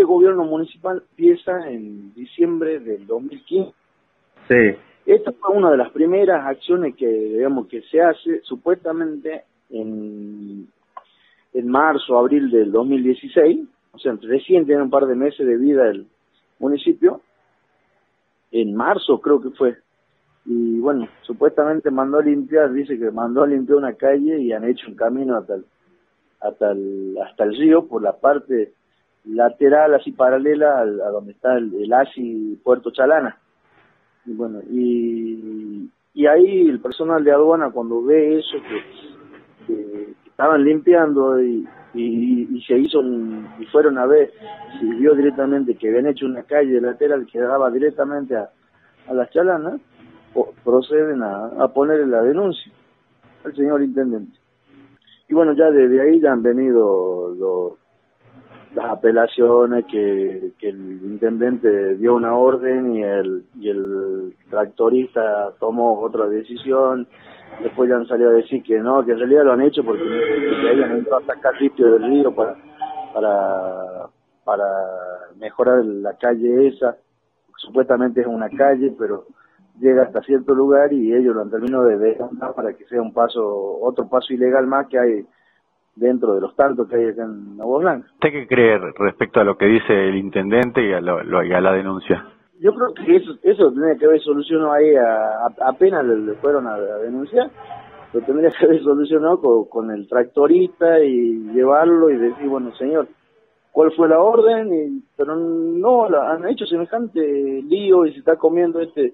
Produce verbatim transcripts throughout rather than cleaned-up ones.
gobierno municipal empieza en diciembre del dos mil quince. Sí. Esta fue una de las primeras acciones que, digamos, que se hace supuestamente en, en marzo, abril del dos mil dieciséis, o sea, recién tiene un par de meses de vida el municipio, en marzo creo que fue, y bueno, supuestamente mandó a limpiar, dice que mandó a limpiar una calle y han hecho un camino hasta el, hasta el, hasta el río por la parte lateral, así paralela al, a donde está el, el A S I Puerto Chalana. Y bueno, y, y ahí el personal de aduana cuando ve eso, que, que, que estaban limpiando y, y, y se hizo un, y fueron a ver, se vio directamente que habían hecho una calle lateral que daba directamente a, a las chalanas, o, proceden a, a ponerle la denuncia al señor intendente. Y bueno, ya desde ahí ya han venido los las apelaciones, que, que el intendente dio una orden y el y el tractorista tomó otra decisión. Después ya han salido a decir que no, que en realidad lo han hecho porque que hayan entrado a sacar litio del río para para para mejorar la calle esa. Supuestamente es una calle, pero llega hasta cierto lugar y ellos lo han terminado de dejar para que sea un paso, otro paso ilegal más que hay dentro de los tantos que hay acá en Agua Blanca. ¿Usted qué cree respecto a lo que dice el intendente y a, lo, lo, y a la denuncia? Yo creo que eso eso tendría que haber solucionado ahí, a, a, apenas le, le fueron a, a denunciar, lo tendría que haber solucionado con, con el tractorista y llevarlo y decir, bueno, señor, ¿cuál fue la orden? Y, pero no, la, han hecho semejante lío y se está comiendo este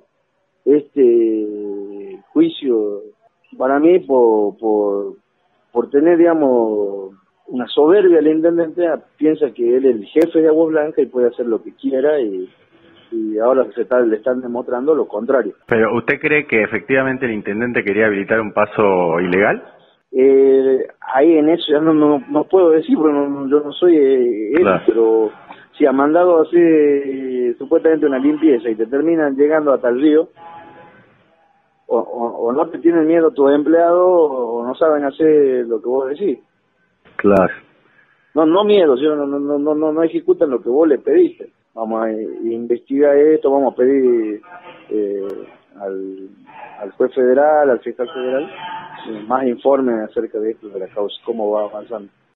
este juicio, para mí, por... por por tener, digamos, una soberbia. El intendente piensa que él es el jefe de Agua Blanca y puede hacer lo que quiera, y, y ahora se está, le están demostrando lo contrario. ¿Pero usted cree que efectivamente el intendente quería habilitar un paso ilegal? Eh, ahí en eso ya no, no, no puedo decir, porque no, yo no soy eh, él, claro. Pero si ha mandado a hacer eh, supuestamente una limpieza y te terminan llegando hasta el río, O, o, o no te tienen miedo tus empleados, o no saben hacer lo que vos decís. Claro. No, no miedo, sino no, no, no, no, no ejecutan lo que vos le pediste. Vamos a investigar esto, vamos a pedir eh, al, al juez federal, al fiscal federal, eh, más informes acerca de esto, de la causa, cómo va avanzando.